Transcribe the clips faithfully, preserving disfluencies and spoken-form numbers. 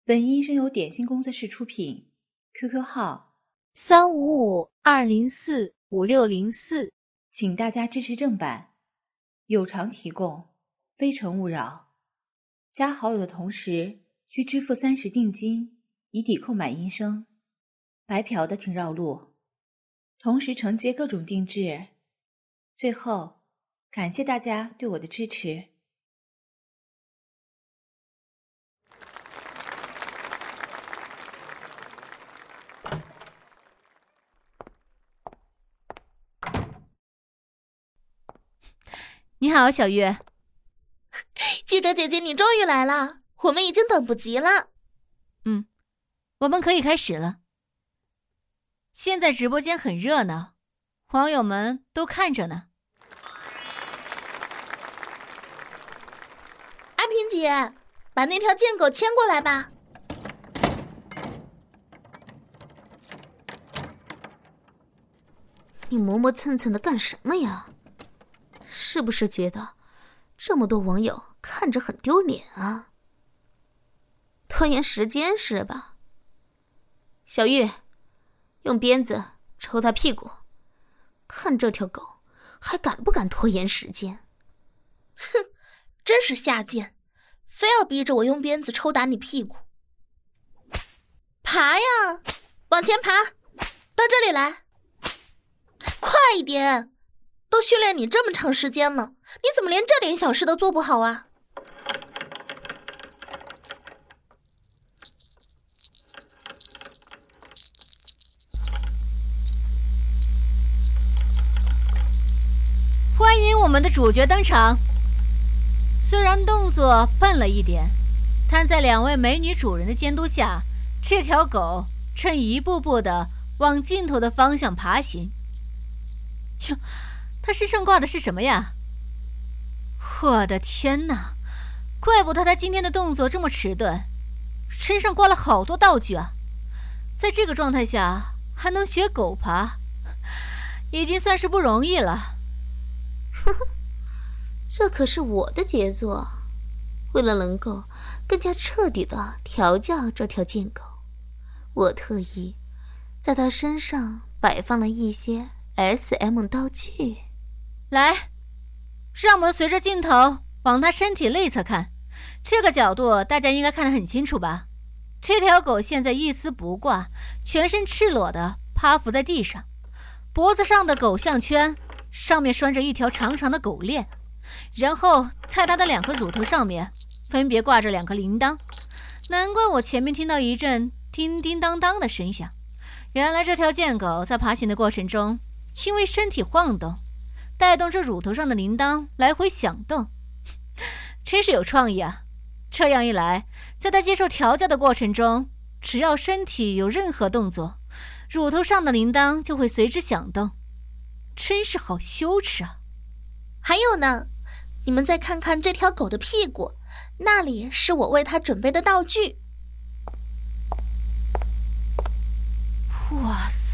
本音声由点心工作室出品 ，Q Q 号三五五二零四五六零四， 请大家支持正版，有偿提供，非诚勿扰。加好友的同时需支付三十定金，以抵扣买音声。白嫖的请绕路，同时承接各种定制。最后，感谢大家对我的支持。 你好，小月。 记者姐姐，你终于来了，我们已经等不及了。 嗯，我们可以开始了。现在直播间很热闹，网友们都看着呢。 阿平姐，把那条贱狗牵过来吧。 你磨磨蹭蹭的干什么呀？是不是觉得这么多网友看着很丢脸啊？拖延时间是吧？小玉，用鞭子抽他屁股，看这条狗还敢不敢拖延时间？ 哼，真是下贱，非要逼着我用鞭子抽打你屁股。爬呀，往前爬，到这里来，快一点！都训练你这么长时间了，你怎么连这点小事都做不好啊？ 欢迎我们的主角登场。虽然动作笨了一点，但在两位美女主人的监督下，这条狗正一步步地往尽头的方向爬行。哟，它身上挂的是什么呀？我的天哪，怪不得它今天的动作这么迟钝，身上挂了好多道具啊！在这个状态下还能学狗爬，已经算是不容易了。 呵呵，这可是我的杰作。为了能够更加彻底地调教这条贱狗，我特意在它身上摆放了一些 S M 道具。 来，让我们随着镜头往它身体内侧看，这个角度大家应该看得很清楚吧？这条狗现在一丝不挂，全身赤裸的趴伏在地上，脖子上的狗项圈上面拴着一条长长的狗链，然后在它的两颗乳头上面分别挂着两个铃铛。难怪我前面听到一阵叮叮当当的声响，原来这条贱狗在爬行的过程中，因为身体晃动，带动着乳头上的铃铛来回响动，真是有创意啊！这样一来，在它接受调教的过程中，只要身体有任何动作，乳头上的铃铛就会随之响动，真是好羞耻啊！ 还有呢，你们再看看这条狗的屁股，那里是我为它准备的道具。 哇塞，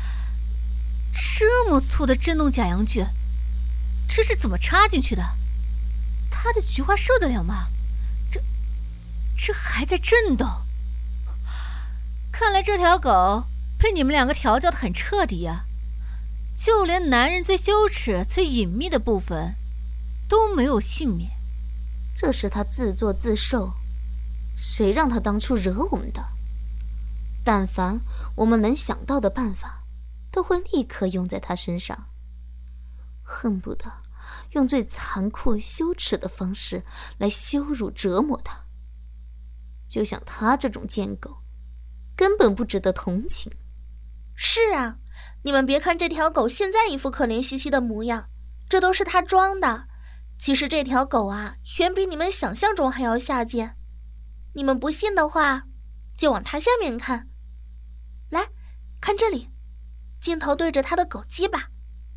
这么粗的震动假阳具，这是怎么插进去的？它的菊花受得了吗？这这还在震动。看来这条狗被你们两个调教得很彻底呀、啊，就连男人最羞耻最隐秘的部分都没有幸免。 这是他自作自受，谁让他当初惹我们的？但凡我们能想到的办法，都会立刻用在他身上，恨不得用最残酷羞耻的方式来羞辱折磨他。就像他这种贱狗，根本不值得同情。 是啊，你们别看这条狗现在一副可怜兮兮的模样，这都是他装的。其实这条狗啊，远比你们想象中还要下贱。你们不信的话，就往它下面看。来，看这里，镜头对着它的狗鸡吧。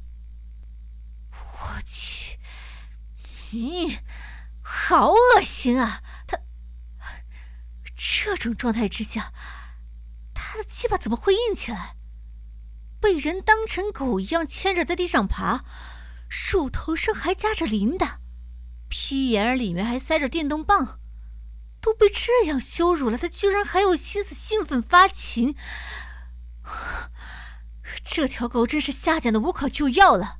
我去，咦，好恶心啊！它这种状态之下，它的鸡巴怎么会硬起来？被人当成狗一样牵着在地上爬，乳头上还夹着铃铛，屁眼里面还塞着电动棒， 都被这样羞辱了，他居然还有心思兴奋发情。这条狗真是下贱的无可救药了。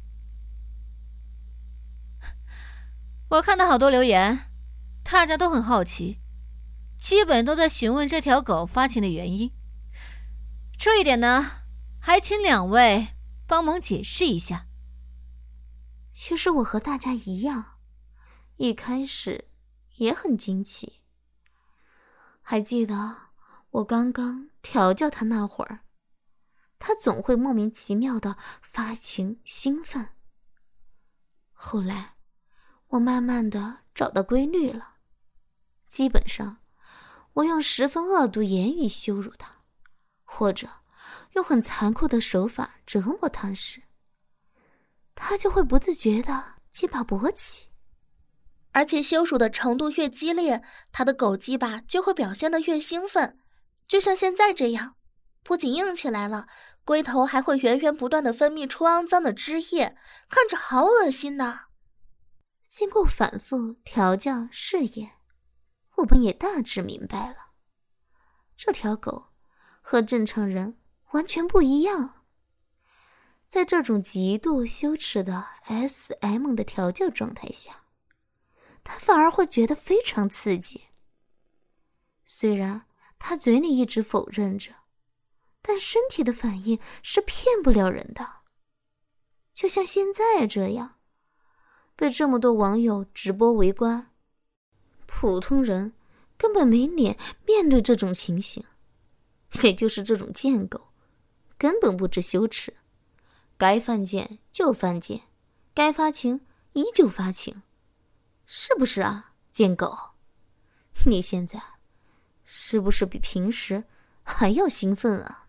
我看到好多留言，大家都很好奇，基本都在询问这条狗发情的原因。这一点呢，还请两位帮忙解释一下。 其实我和大家一样，一开始也很惊奇。还记得我刚刚调教他那会儿，他总会莫名其妙的发情兴奋。后来我慢慢的找到规律了，基本上我用十分恶毒言语羞辱他，或者用很残酷的手法折磨他时，他就会不自觉的鸡巴勃起。 而且羞辱的程度越激烈，他的狗鸡巴就会表现得越兴奋，就像现在这样，不仅硬起来了，龟头还会源源不断地分泌出肮脏的汁液，看着好恶心呐。 经过反复调教试验，我们也大致明白了，这条狗和正常人完全不一样。在这种极度羞耻的 S M 的调教状态下，他反而会觉得非常刺激。虽然他嘴里一直否认着，但身体的反应是骗不了人的。就像现在这样，被这么多网友直播围观，普通人根本没脸面对这种情形。也就是这种贱狗，根本不知羞耻，该犯贱就犯贱，该发情依旧发情。是不是啊，贱狗？你现在是不是比平时还要兴奋啊？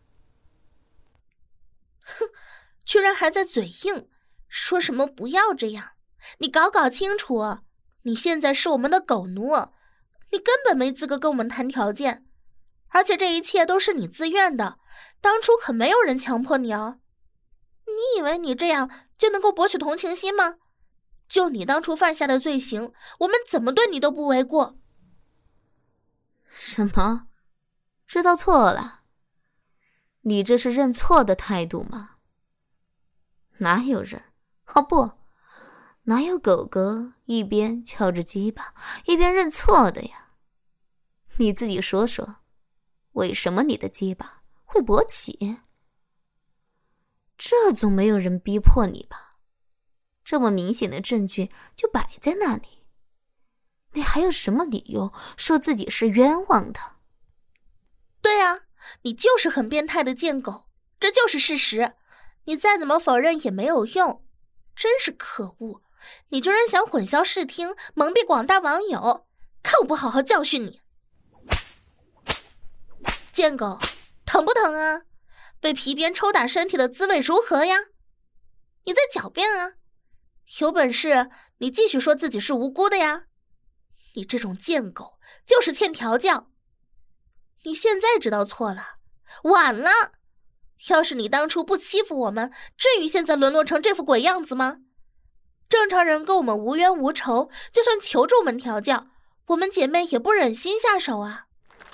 哼，居然还在嘴硬，说什么不要这样。你搞搞清楚，你现在是我们的狗奴，你根本没资格跟我们谈条件，而且这一切都是你自愿的，当初可没有人强迫你哦。你以为你这样就能够博取同情心吗？就你当初犯下的罪行，我们怎么对你都不为过。 什么？知道错了？你这是认错的态度吗？哪有人？哦不，哪有狗狗一边敲着鸡巴一边认错的呀？你自己说说，为什么你的鸡巴会勃起？这总没有人逼迫你吧？这么明显的证据就摆在那里，你还有什么理由说自己是冤枉的？ 对啊，你就是很变态的贱狗，这就是事实，你再怎么否认也没有用，真是可恶！你居然想混淆视听，蒙蔽广大网友，看我不好好教训你！贱狗，疼不疼啊？被皮鞭抽打身体的滋味如何呀？你在狡辩啊？有本事你继续说自己是无辜的呀！你这种贱狗就是欠调教，你现在知道错了，晚了。要是你当初不欺负我们，至于现在沦落成这副鬼样子吗？正常人跟我们无冤无仇，就算求着我们调教，我们姐妹也不忍心下手啊。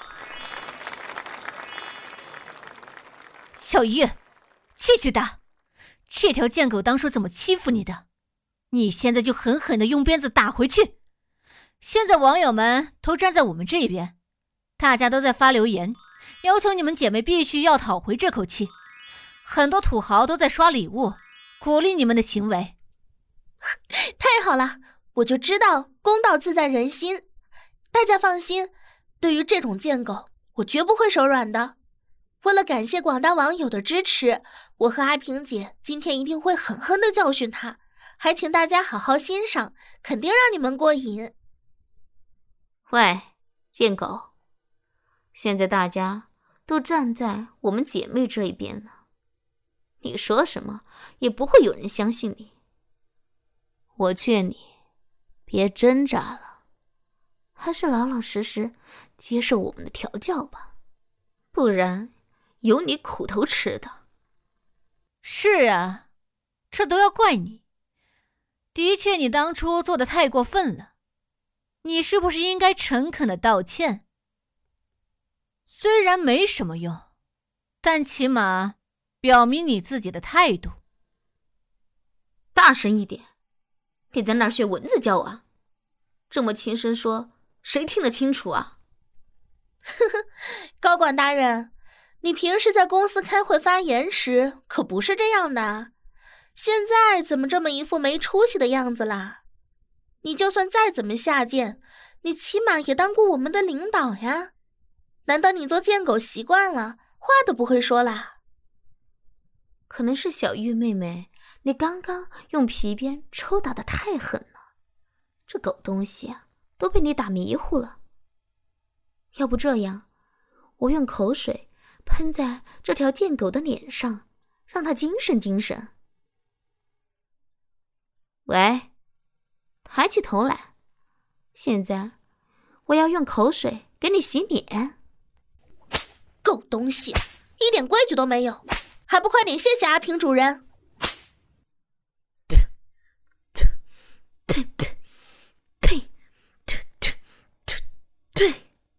小鱼，继续打！这条贱狗当初怎么欺负你的？你现在就狠狠地用鞭子打回去！现在网友们都站在我们这边，大家都在发留言，要求你们姐妹必须要讨回这口气。很多土豪都在刷礼物，鼓励你们的行为。 太好了，我就知道公道自在人心。大家放心，对于这种贱狗，我绝不会手软的。为了感谢广大网友的支持，我和阿平姐今天一定会狠狠地教训他，还请大家好好欣赏，肯定让你们过瘾。 喂，贱狗，现在大家都站在我们姐妹这一边了，你说什么也不会有人相信你。我劝你别挣扎了，还是老老实实接受我们的调教吧，不然有你苦头吃的。 是啊，这都要怪你。的确，你当初做的太过分了。 你是不是应该诚恳的道歉？虽然没什么用，但起码表明你自己的态度。 大声一点，你在哪儿学蚊子叫啊？这么轻声说，谁听得清楚啊？ 呵呵，高管大人，你平时在公司开会发言时可不是这样的，现在怎么这么一副没出息的样子啦？你就算再怎么下贱，你起码也当过我们的领导呀。难道你做贱狗习惯了，话都不会说啦？ 可能是小玉妹妹，你刚刚用皮鞭抽打得太狠了，这狗东西啊，都被你打迷糊了。要不这样，我用口水喷在这条贱狗的脸上，让它精神精神。喂，抬起头来，现在我要用口水给你洗脸。 狗东西，一点规矩都没有，还不快点谢谢阿平主人！ 呸呸呸呸呸！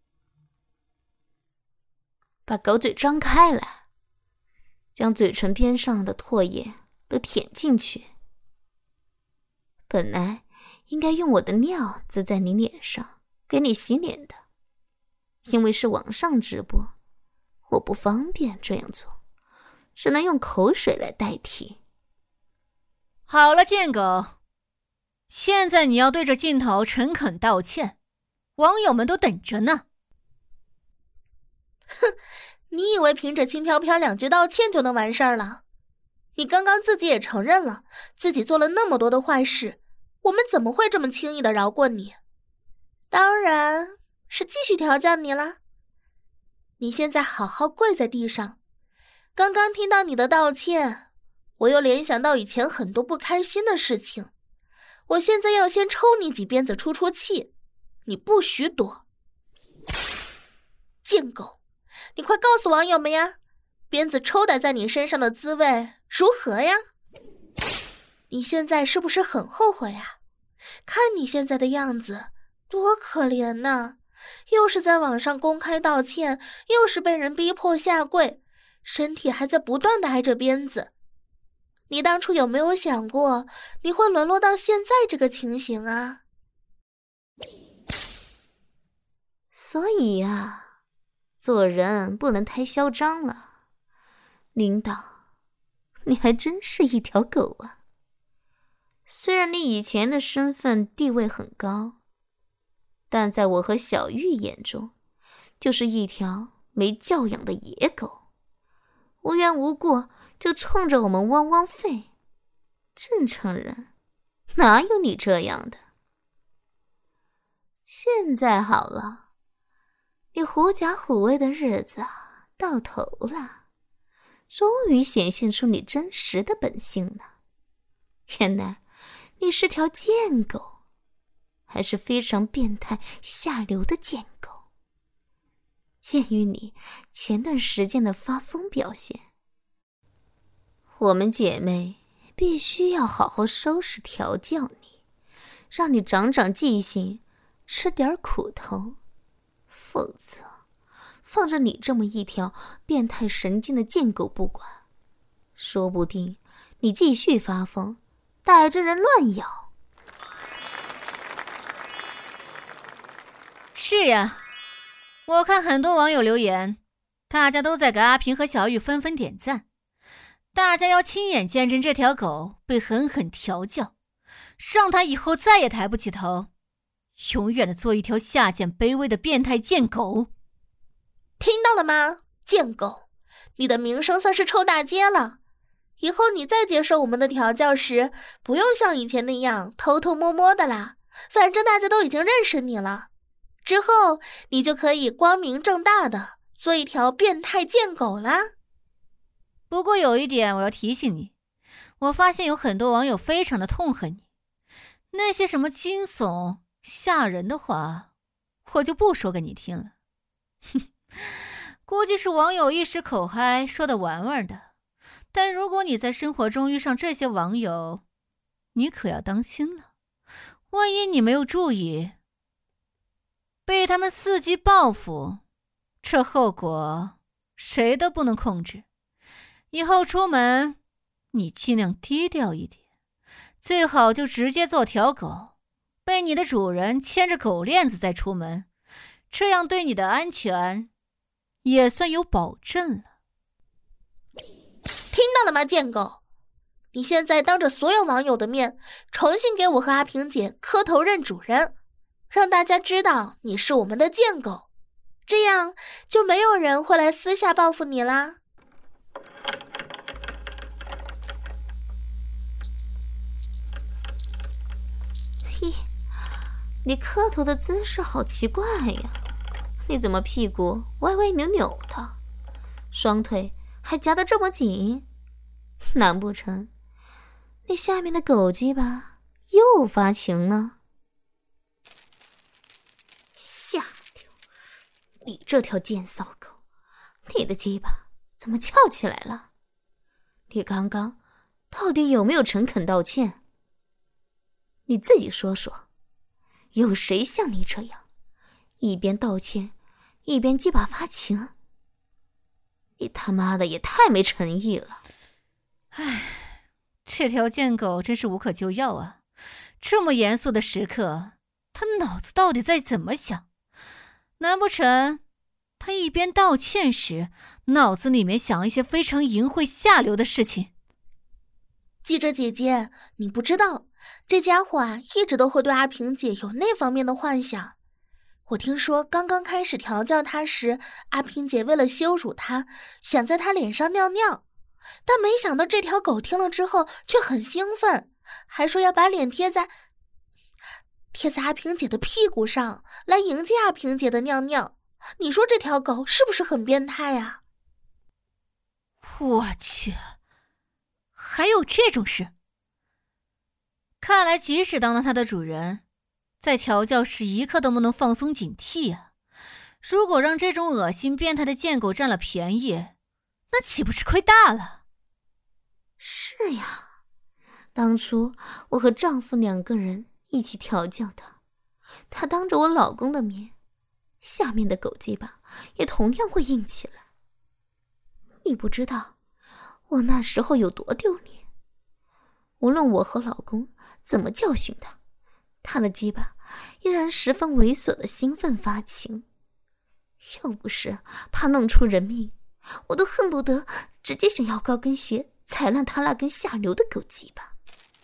把狗嘴张开来，将嘴唇边上的唾液都舔进去。本来应该用我的尿滋在你脸上，给你洗脸的，因为是网上直播，我不方便这样做，只能用口水来代替。 好了，贱狗，现在你要对着镜头诚恳道歉，网友们都等着呢。 哼，你以为凭着轻飘飘两句道歉就能完事儿了？你刚刚自己也承认了，自己做了那么多的坏事，我们怎么会这么轻易的饶过你？当然是继续调教你了。你现在好好跪在地上。刚刚听到你的道歉，我又联想到以前很多不开心的事情。我现在要先抽你几鞭子出出气，你不许躲。贱狗，你快告诉网友们呀，鞭子抽打在你身上的滋味如何呀？你现在是不是很后悔啊？看你现在的样子，多可怜呐！又是在网上公开道歉，又是被人逼迫下跪，身体还在不断的挨着鞭子。你当初有没有想过，你会沦落到现在这个情形啊？ 所以啊，做人不能太嚣张了。领导，你还真是一条狗啊！虽然你以前的身份地位很高，但在我和小玉眼中，就是一条没教养的野狗，无缘无故就冲着我们汪汪吠。正常人哪有你这样的？现在好了，你狐假虎威的日子到头了，终于显现出你真实的本性了。原来你是条贱狗，还是非常变态下流的贱狗。鉴于你前段时间的发疯表现，我们姐妹必须要好好收拾调教你，让你长长记性，吃点苦头。否则放着你这么一条变态神经的贱狗不管，说不定你继续发疯，逮着人乱咬。 是呀，我看很多网友留言，大家都在给阿平和小雨纷纷点赞。大家要亲眼见证这条狗被狠狠调教，让它以后再也抬不起头，永远的做一条下贱卑微的变态贱狗。 听到了吗，贱狗，你的名声算是臭大街了。以后你再接受我们的调教时，不用像以前那样偷偷摸摸的啦，反正大家都已经认识你了。之后你就可以光明正大的做一条变态贱狗啦。 不过有一点我要提醒你，我发现有很多网友非常的痛恨你，那些什么惊悚吓人的话我就不说给你听了。哼，估计是网友一时口嗨说的玩玩的，但如果你在生活中遇上这些网友，你可要当心了，万一你没有注意， 被他们伺机报复，这后果谁都不能控制。以后出门你尽量低调一点，最好就直接做条狗，被你的主人牵着狗链子再出门，这样对你的安全也算有保证了。 听到了吗，贱狗？你现在当着所有网友的面，重新给我和阿平姐磕头认主人，让大家知道你是我们的贱狗，这样就没有人会来私下报复你啦。 嘿，你磕头的姿势好奇怪呀！你怎么屁股歪歪扭扭的，双腿还夹得这么紧？难不成你下面的狗鸡巴又发情了？下流！你这条贱骚狗，你的鸡巴怎么翘起来了？你刚刚到底有没有诚恳道歉？你自己说说，有谁像你这样一边道歉一边鸡巴发情？你他妈的也太没诚意了！ 唉，这条贱狗真是无可救药啊！这么严肃的时刻，他脑子到底在怎么想？难不成他一边道歉时，脑子里面想一些非常淫秽下流的事情？ 记者姐姐，你不知道，这家伙啊，一直都会对阿平姐有那方面的幻想。我听说刚刚开始调教他时，阿平姐为了羞辱他，想在他脸上尿尿，但没想到这条狗听了之后却很兴奋，还说要把脸贴在贴在阿平姐的屁股上，来迎接阿平姐的尿尿。你说这条狗是不是很变态啊？ 我去，还有这种事！看来即使当了他的主人，在调教时一刻都不能放松警惕啊！如果让这种恶心变态的贱狗占了便宜，那岂不是亏大了？ 是呀，当初我和丈夫两个人一起调教他，他当着我老公的面，下面的狗鸡巴也同样会硬起来。你不知道我那时候有多丢脸，无论我和老公怎么教训他，他的鸡巴依然十分猥琐的兴奋发情。要不是怕弄出人命，我都恨不得直接想要高跟鞋踩烂他那根下流的狗鸡巴。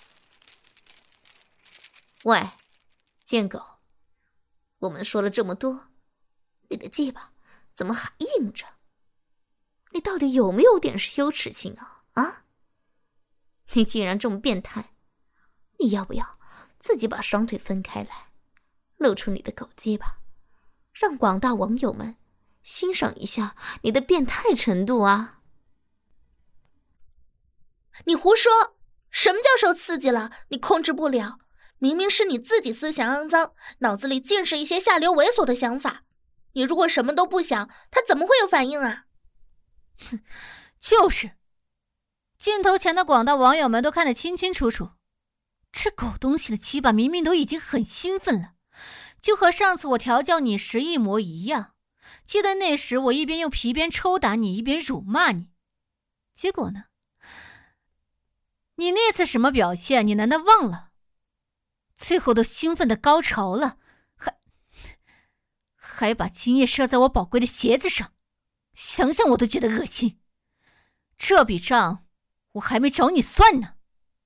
喂，贱狗，我们说了这么多，你的鸡巴怎么还硬着？你到底有没有点羞耻心啊？啊？你既然这么变态，你要不要自己把双腿分开来，露出你的狗鸡巴，让广大网友们欣赏一下你的变态程度啊！ 你胡说！什么叫受刺激了？你控制不了，明明是你自己思想肮脏，脑子里尽是一些下流猥琐的想法。你如果什么都不想，他怎么会有反应啊？ 哼，就是。镜头前的广大网友们都看得清清楚楚，这狗东西的鸡巴明明都已经很兴奋了，就和上次我调教你时一模一样。记得那时我一边用皮鞭抽打你，一边辱骂你，结果呢？你那次什么表现？你难道忘了？最后都兴奋的高潮了，还还把精液射在我宝贵的鞋子上，想想我都觉得恶心。这笔账我还没找你算呢。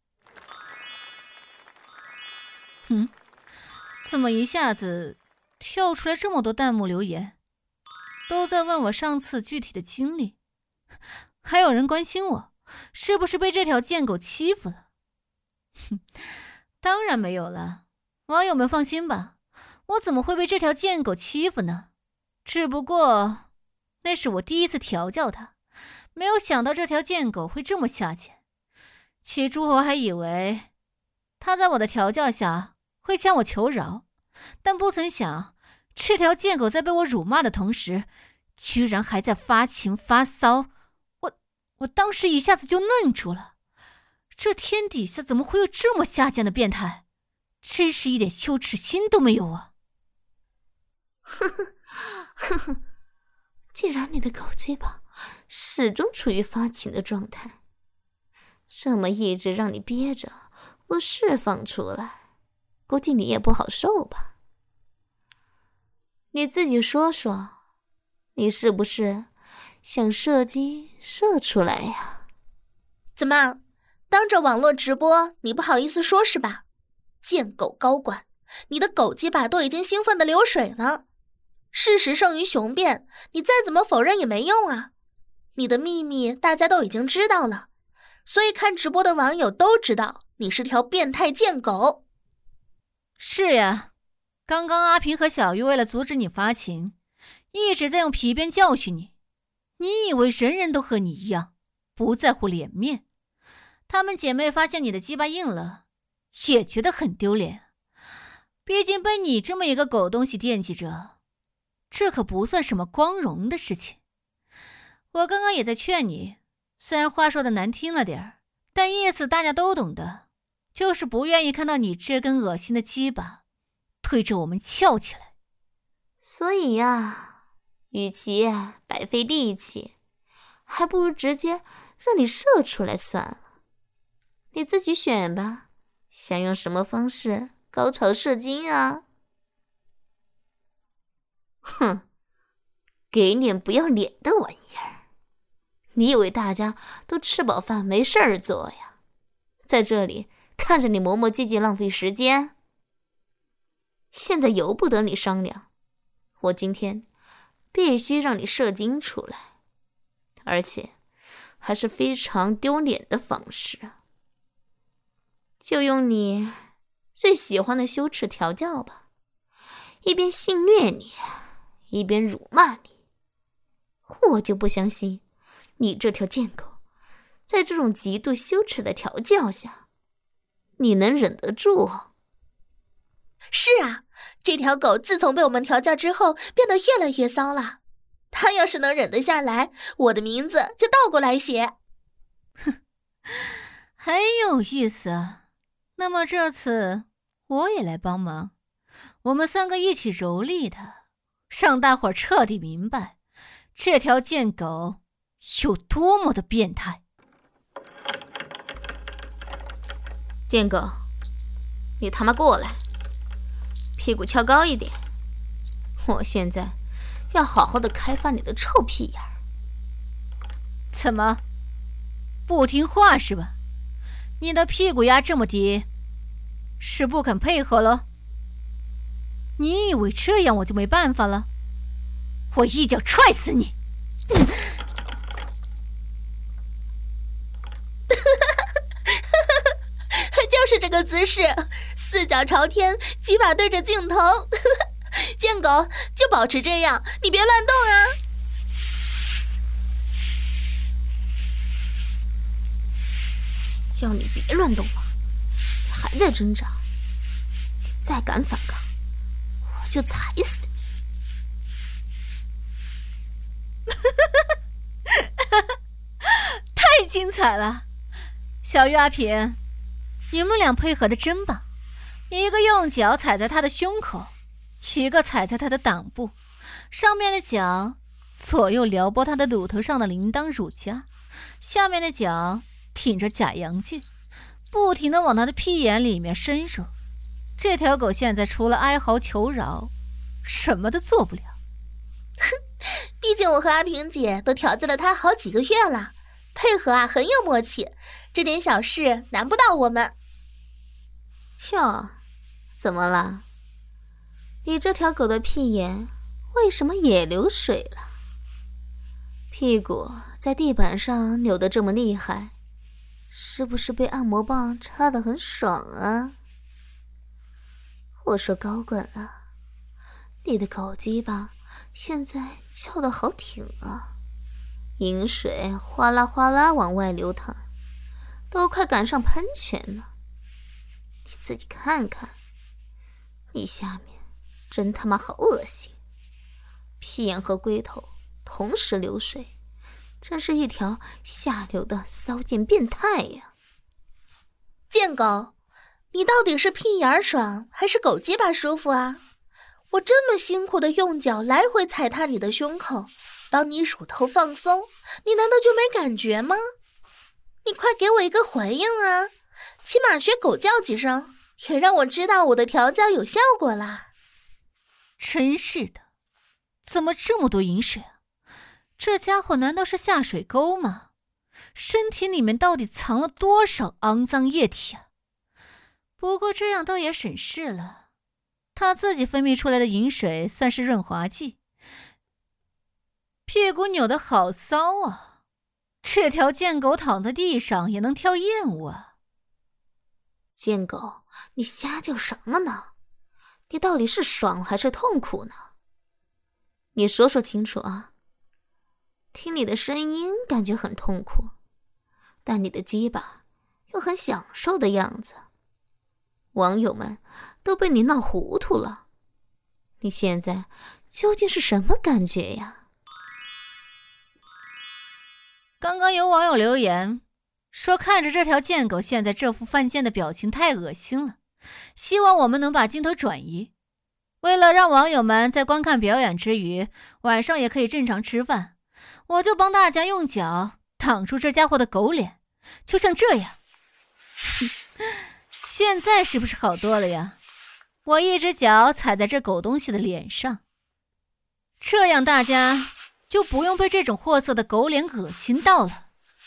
嗯，怎么一下子跳出来这么多弹幕留言，都在问我上次具体的经历，还有人关心我是不是被这条贱狗欺负了。哼，当然没有了，网友们放心吧，我怎么会被这条贱狗欺负呢？只不过那是我第一次调教它，没有想到这条贱狗会这么下贱。起初我还以为它在我的调教下会向我求饶，但不曾想这条贱狗在被我辱骂的同时，居然还在发情发骚。我我当时一下子就愣住了，这天底下怎么会有这么下贱的变态？真是一点羞耻心都没有啊！ 呵呵呵呵，既然你的狗鸡巴始终处于发情的状态，这么一直让你憋着不释放出来，估计你也不好受吧？你自己说说，你是不是想射精射出来呀？ 怎么，当着网络直播你不好意思说是吧？贱狗高管，你的狗鸡巴都已经兴奋的流水了。事实胜于雄辩，你再怎么否认也没用啊。你的秘密大家都已经知道了，所以看直播的网友都知道你是条变态贱狗。 是呀，刚刚阿平和小玉为了阻止你发情，一直在用皮鞭教训你。你以为人人都和你一样，不在乎脸面？她们姐妹发现你的鸡巴硬了，也觉得很丢脸。毕竟被你这么一个狗东西惦记着，这可不算什么光荣的事情。我刚刚也在劝你，虽然话说的难听了点儿，但意思大家都懂的，就是不愿意看到你这根恶心的鸡巴推着我们翘起来。 所以呀，与其白费力气，还不如直接让你射出来算了。你自己选吧，想用什么方式高潮射精啊？哼，给脸不要脸的玩意儿！你以为大家都吃饱饭没事儿做呀？在这里看着你磨磨唧唧浪费时间？现在由不得你商量，我今天必须让你射精出来，而且还是非常丢脸的方式。就用你最喜欢的羞耻调教吧，一边性虐你，一边辱骂你。我就不相信你这条贱狗，在这种极度羞耻的调教下，你能忍得住？ 是啊，这条狗自从被我们调教之后，变得越来越骚了。它要是能忍得下来，我的名字就倒过来写。 哼，很有意思啊。那么这次我也来帮忙，我们三个一起蹂躏它，让大伙儿彻底明白这条贱狗有多么的变态。 贱狗，你他妈过来，屁股翘高一点，我现在要好好的开发你的臭屁眼儿。 怎么，不听话是吧？你的屁股压这么低，是不肯配合了？你以为这样我就没办法了？我一脚踹死你！ 就是这个姿势，四脚朝天，鸡巴对着镜头。贱狗，就保持这样，你别乱动啊！ 叫你别乱动了，你还在挣扎，你再敢反抗，我就踩死你！ 太精彩了，小玉阿平，你们俩配合的真棒，一个用脚踩在他的胸口，一个踩在他的裆部，上面的脚左右撩拨他的乳头上的铃铛乳夹，下面的脚挺着假阳具，不停地往他的屁眼里面深入。这条狗现在除了哀嚎求饶，什么都做不了。 哼，毕竟我和阿平姐都调教了它好几个月了，配合啊很有默契，这点小事难不到我们。 哟，怎么了？你这条狗的屁眼为什么也流水了？屁股在地板上扭得这么厉害，是不是被按摩棒插得很爽啊？我说高管啊，你的狗鸡巴现在翘得好挺啊，饮水哗啦哗啦往外流淌，都快赶上喷泉了。你自己看看，你下面真他妈好恶心，屁眼和龟头同时流水，真是一条下流的骚贱变态呀！ 贱狗，你到底是屁眼爽还是狗鸡巴舒服啊？ 我这么辛苦的用脚来回踩踏你的胸口，帮你乳头放松，你难道就没感觉吗？你快给我一个回应啊！起码学狗叫几声，也让我知道我的调教有效果啦。 真是的，怎么这么多饮水啊？这家伙难道是下水沟吗？身体里面到底藏了多少肮脏液体啊？不过这样倒也省事了，他自己分泌出来的饮水算是润滑剂。屁股扭得好骚啊！这条贱狗躺在地上也能挑厌恶啊！ 贱狗，你瞎叫什么呢？你到底是爽还是痛苦呢？你说说清楚啊！听你的声音感觉很痛苦，但你的鸡巴又很享受的样子。网友们都被你闹糊涂了，你现在究竟是什么感觉呀？ 刚刚有网友留言说，看着这条贱狗现在这副犯贱的表情太恶心了，希望我们能把镜头转移。为了让网友们在观看表演之余，晚上也可以正常吃饭，我就帮大家用脚挡住这家伙的狗脸，就像这样。现在是不是好多了呀？我一只脚踩在这狗东西的脸上，这样大家就不用被这种货色的狗脸恶心到了。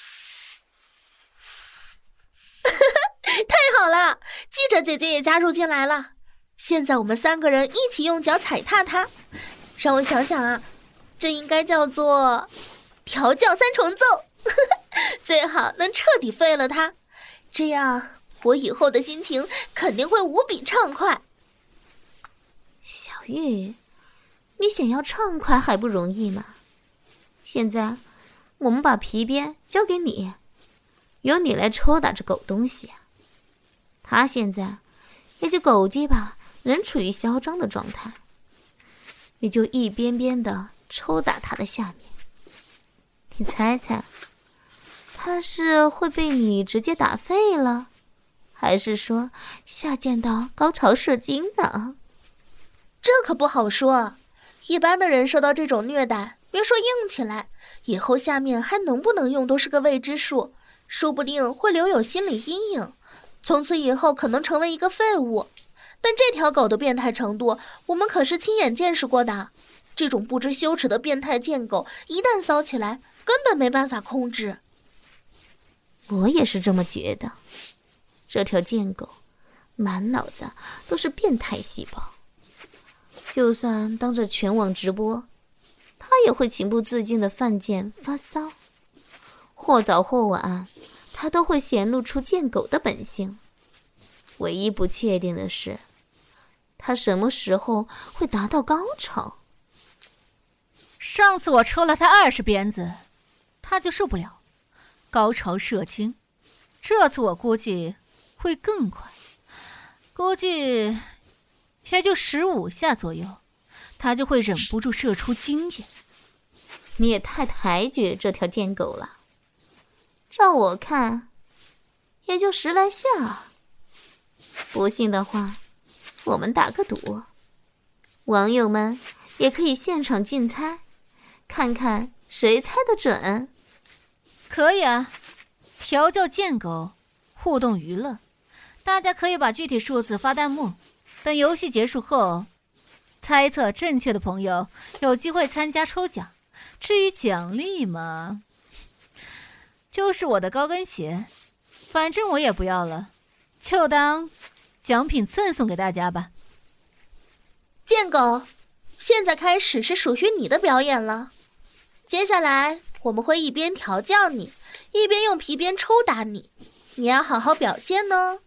太好了，记者姐姐也加入进来了。现在我们三个人一起用脚踩踏它。让我想想啊，这应该叫做调教三重奏。最好能彻底废了它，这样我以后的心情肯定会无比畅快。 小玉，你想要畅快还不容易吗？现在我们把皮鞭交给你，由你来抽打这狗东西。他现在也就狗鸡巴仍处于嚣张的状态，你就一鞭鞭的抽打他的下面。你猜猜，他是会被你直接打废了，还是说下贱到高潮射精呢？ 这可不好说，一般的人受到这种虐待，别说硬起来，以后下面还能不能用都是个未知数，说不定会留有心理阴影，从此以后可能成为一个废物。但这条狗的变态程度，我们可是亲眼见识过的。这种不知羞耻的变态贱狗，一旦骚起来，根本没办法控制。 我也是这么觉得，这条贱狗满脑子都是变态细胞，就算当着全网直播，它也会情不自禁的犯贱发骚，或早或晚，它都会显露出贱狗的本性。唯一不确定的是，它什么时候会达到高潮。 上次我抽了他二十鞭子，他就受不了，高潮射精。这次我估计会更快，估计也就十五下左右，他就会忍不住射出精液。 你也太抬举这条贱狗了，照我看，也就十来下。不信的话，我们打个赌，网友们也可以现场竞猜，看看谁猜得准。 可以啊，调教贱狗，互动娱乐，大家可以把具体数字发弹幕，等游戏结束后，猜测正确的朋友有机会参加抽奖。至于奖励嘛，就是我的高跟鞋，反正我也不要了，就当奖品赠送给大家吧。 贱狗，现在开始是属于你的表演了。接下来我们会一边调教你，一边用皮鞭抽打你，你要好好表现呢。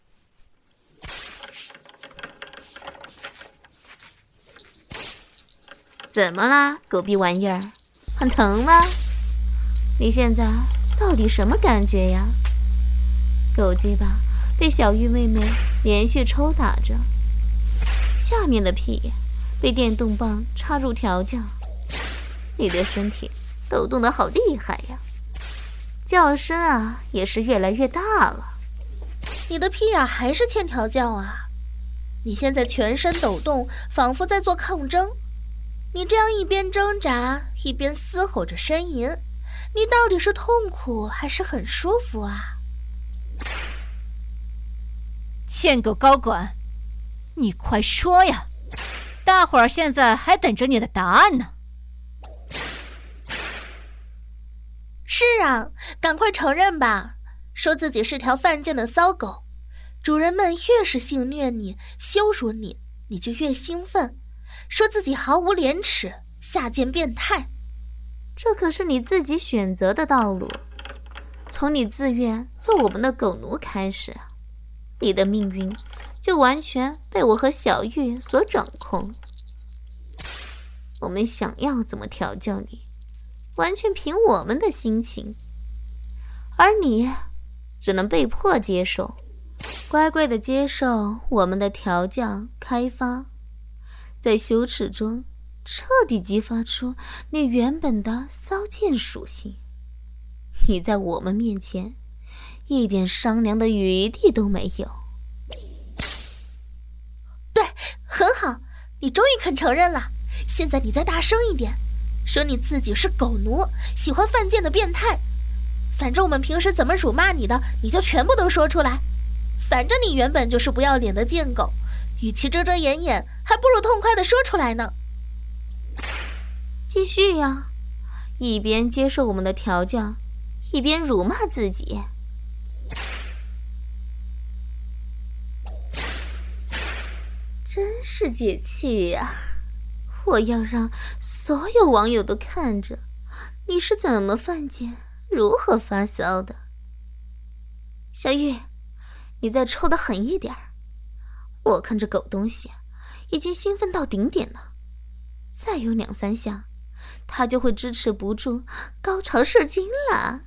怎么啦，狗逼玩意儿，很疼吗？你现在到底什么感觉呀？狗鸡巴被小玉妹妹连续抽打着，下面的屁被电动棒插入调教，你的身体抖动得好厉害呀，叫声啊也是越来越大了。 你的屁眼还是欠调教啊？ 你现在全身抖动，仿佛在做抗争。你这样一边挣扎，一边嘶吼着呻吟，你到底是痛苦还是很舒服啊？ 贱狗高管，你快说呀！大伙儿现在还等着你的答案呢。 是啊，赶快承认吧，说自己是条犯贱的骚狗。主人们越是戏虐你、羞辱你，你就越兴奋，说自己毫无廉耻、下贱变态。 这可是你自己选择的道路，从你自愿做我们的狗奴开始，你的命运就完全被我和小玉所掌控。我们想要怎么调教你，完全凭我们的心情，而你只能被迫接受，乖乖地接受我们的调教开发，在羞耻中彻底激发出你原本的骚贱属性。你在我们面前一点商量的余地都没有。 对，很好，你终于肯承认了。现在你再大声一点，说你自己是狗奴，喜欢犯贱的变态。反正我们平时怎么辱骂你的，你就全部都说出来。反正你原本就是不要脸的贱狗，与其遮遮掩掩，还不如痛快地说出来呢。 继续呀，一边接受我们的调教，一边辱骂自己。真是解气呀！我要让所有网友都看着你是怎么犯贱，如何发骚的。小玉，你再抽得狠一点儿，我看这狗东西已经兴奋到顶点了，再有两三下他就会支持不住高潮射精了。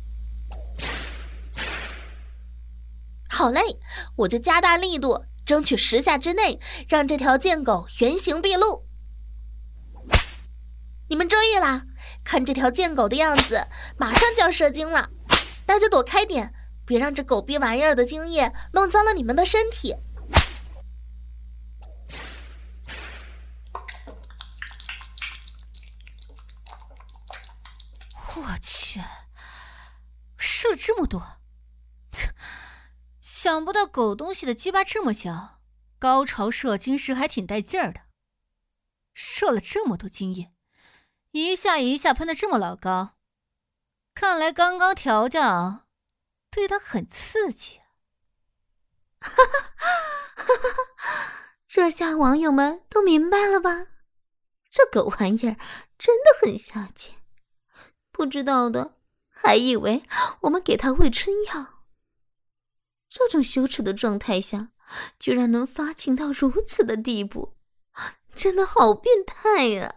好嘞，我就加大力度，争取十下之内让这条贱狗原形毕露。你们注意啦，看这条贱狗的样子，马上就要射精了，大家躲开点，别让这狗逼玩意儿的精液弄脏了你们的身体。 我去，射了这么多，想不到狗东西的鸡巴这么小，高潮射精时还挺带劲儿的。射了这么多精液，一下一下喷得这么老高，看来刚刚调教对他很刺激。 这下网友们都明白了吧？这狗玩意儿真的很下贱，不知道的还以为我们给他喂春药。这种羞耻的状态下，居然能发情到如此的地步，真的好变态呀！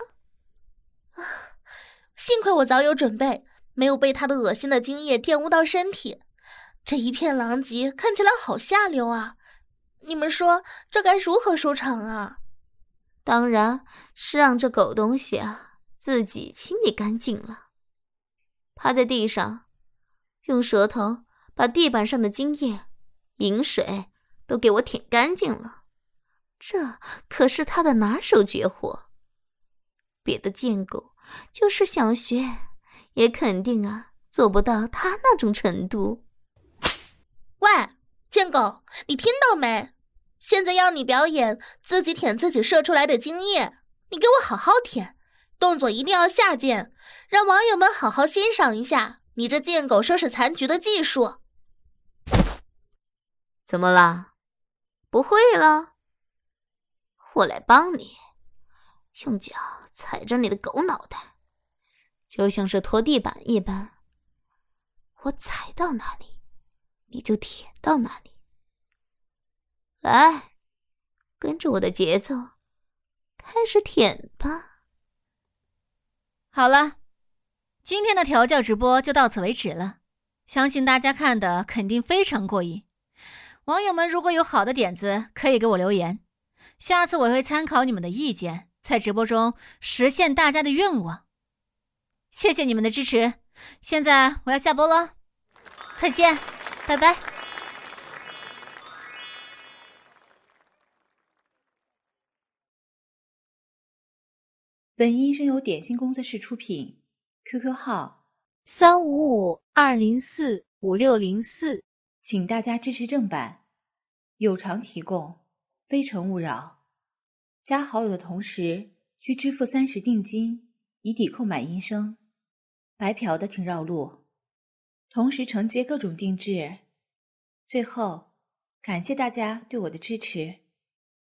幸亏我早有准备，没有被他的恶心的精液玷污到身体。这一片狼藉看起来好下流啊！你们说这该如何收场啊？ 当然是让这狗东西啊自己清理干净了。趴在地上，用舌头把地板上的精液、饮水都给我舔干净了。这可是他的拿手绝活，别的贱狗就是想学，也肯定啊做不到他那种程度。 喂，贱狗，你听到没？现在要你表演自己舔自己射出来的精液，你给我好好舔，动作一定要下贱，让网友们好好欣赏一下你这贱狗收拾残局的技术。 怎么啦？不会了？我来帮你，用脚踩着你的狗脑袋，就像是拖地板一般，我踩到哪里你就舔到哪里。来，跟着我的节奏开始舔吧。 好了，今天的调教直播就到此为止了，相信大家看的肯定非常过瘾。网友们如果有好的点子可以给我留言，下次我会参考你们的意见，在直播中实现大家的愿望。谢谢你们的支持，现在我要下播了，再见，拜拜。 本音声由点心工作室出品 ，Q Q 号三五五二零四五六零四， 请大家支持正版，有偿提供，非诚勿扰。加好友的同时需支付三十定金，以抵扣买音声。白嫖的请绕路，同时承接各种定制。最后，感谢大家对我的支持。